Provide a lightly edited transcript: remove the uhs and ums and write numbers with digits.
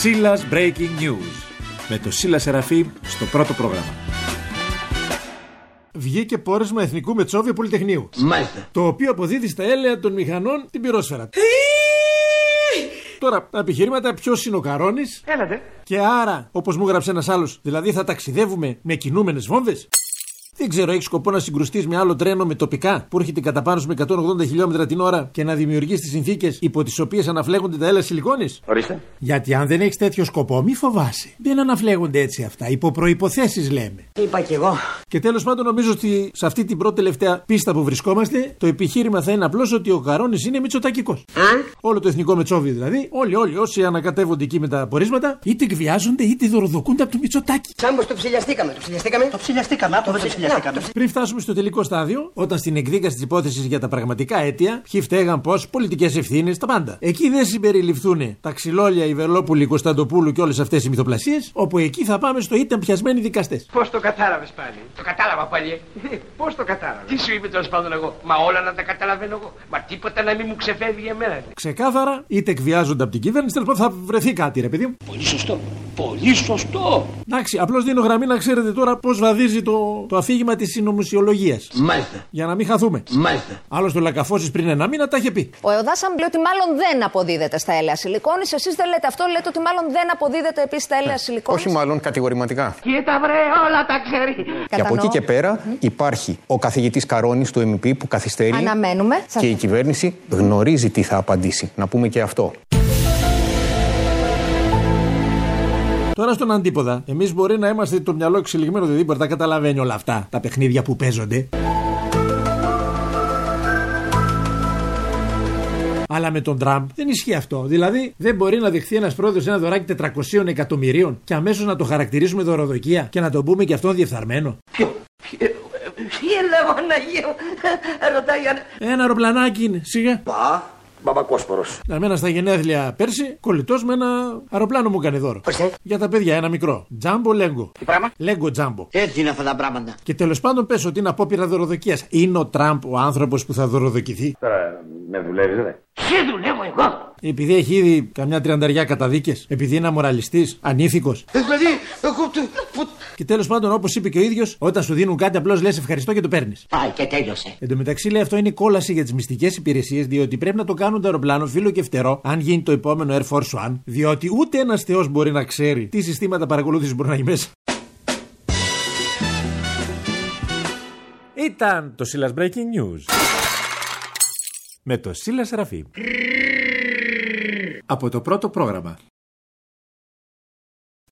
Σίλας Breaking News με το Σίλα Σεραφείμ στο πρώτο πρόγραμμα. Βγήκε πόρισμα Εθνικού Μετσόβιο Πολυτεχνείου. Μάλιστα. Το οποίο αποδίδει στα έλαια των μηχανών την πυρόσφαιρα. Τώρα, τα επιχειρήματα, ποιος είναι ο Καρόνης. Έλατε. Και άρα, όπως μου έγραψε ένας άλλος, δηλαδή θα ταξιδεύουμε με κινούμενες βόμβες. Δεν ξέρω, έχει σκοπό να συγκρουστείς με άλλο τρένο με τοπικά που έρχεται κατά πάνω σου με 180 χιλιόμετρα την ώρα και να δημιουργείς τις συνθήκες υπό τις οποίες αναφλέγονται τα έλαια σιλικόνης. Ορίστε. Γιατί αν δεν έχεις τέτοιο σκοπό, μη φοβάσαι. Δεν αναφλέγονται έτσι αυτά. Υπό προϋποθέσεις λέμε. Είπα κι εγώ. Και τέλος πάντων, νομίζω ότι σε αυτή την πρώτη τελευταία πίστα που βρισκόμαστε, το επιχείρημα θα είναι απλώς ότι ο Καρόνης είναι μητσοτακικός. Όλο το Εθνικό Μετσόβιο δηλαδή, όλοι όσοι ανακατεύονται εκεί με τα πορίσματα, είτε εκβιάζονται είτε δωροδοκούνται από το Μητσοτάκι. Σαν πως το ψηλιαστήκαμε. Πριν φτάσουμε στο τελικό στάδιο, όταν στην εκδίκαση της υπόθεσης για τα πραγματικά αίτια, ποιοι φταίγαν πώς, πολιτικές ευθύνες, τα πάντα. Εκεί δεν συμπεριληφθούν τα ξυλόλια, η Βελόπουλη, η Κωνσταντοπούλου και όλες αυτές οι μυθοπλασίες, όπου εκεί θα πάμε στο ήταν πιασμένοι δικαστές. Πώς το κατάλαβες πάλι? Το κατάλαβα πάλι. Πώς το κατάλαβες? Τι σου είπε τέλος πάντων εγώ? Μα όλα να τα καταλαβαίνω εγώ. Μα τίποτα να μην μου ξεφεύγει εμένα. Ξεκάθαρα, είτε εκβιάζονται από την κυβέρνηση, τέλος πάντων θα βρεθεί κάτι, ρε παιδί μου. Πολύ σωστό. Πολύ σωστό. Εντάξει, απλώς δίνω γραμμή να ξέρετε τώρα πώς βαδίζει το αφήγημα της συνωμοσιολογίας. Μάλιστα. Για να μην χαθούμε. Μάλιστα. Άλλωστε ο Λακαφώσης πριν ένα μήνα τα είχε πει. Ο Εωδάς λέει ότι μάλλον δεν αποδίδεται στα έλαια σιλικόνης. Εσείς δεν λέτε αυτό, λέτε ότι μάλλον δεν αποδίδεται επίσης στα έλαια σιλικόνης. Όχι μάλλον κατηγορηματικά. Κοίτα βρε, όλα τα ξέρει. Και από εκεί και πέρα υπάρχει ο καθηγητής Καρόνης του MP που καθυστερεί. Αναμένουμε. Και η κυβέρνηση γνωρίζει τι θα απαντήσει. Να πούμε και αυτό. Τώρα στον αντίποδα, εμείς μπορεί να είμαστε το μυαλό εξελιγμένο, δηλαδή μπορεί να καταλαβαίνει όλα αυτά τα παιχνίδια που παίζονται. Αλλά με τον Τραμπ δεν ισχύει αυτό. Δηλαδή δεν μπορεί να δεχθεί ένας πρόεδρος ένα δωράκι 400 εκατομμυρίων και αμέσως να το χαρακτηρίσουμε δωροδοκία και να τον πούμε και αυτόν διεφθαρμένο. Ποιο? Ρωτάει. Ένα αεροπλανάκι είναι, σιγά. Μπαμπακόσπορος. Εμένα στα γενέθλια πέρσι, κολλητός με ένα αεροπλάνο μου έκανε δώρο. Ορίστε. Για τα παιδιά, ένα μικρό. Τζάμπο Λέγκο. Τι πράγμα? Λέγκο Τζάμπο. Έτσι είναι αυτά τα πράγματα. Και τέλος πάντων πες ότι είναι απόπειρα δωροδοκίας. Είναι ο Τραμπ ο άνθρωπος που θα δωροδοκηθεί? Τώρα με δουλεύεις, δε. Σε δουλεύω εγώ. Επειδή έχει ήδη καμιά 30 καταδίκες, επειδή είναι αμοραλιστής, ανήθικος. Δηλαδή, εγώ. Και τέλος πάντων, όπως είπε και ο ίδιος, όταν σου δίνουν κάτι, απλώς λες ευχαριστώ και το παίρνεις. Πάει και τέλειωσε. Εν τω μεταξύ, λέει αυτό είναι κόλαση για τις μυστικές υπηρεσίες, διότι πρέπει να το κάνουν το αεροπλάνο φύλλο και φτερό, αν γίνει το επόμενο Air Force One, διότι ούτε ένας θεός μπορεί να ξέρει τι συστήματα παρακολούθησης μπορεί να έχει μέσα. Ήταν το Σίλας Breaking News με το Σίλα Σεραφείμ από το πρώτο πρόγραμμα.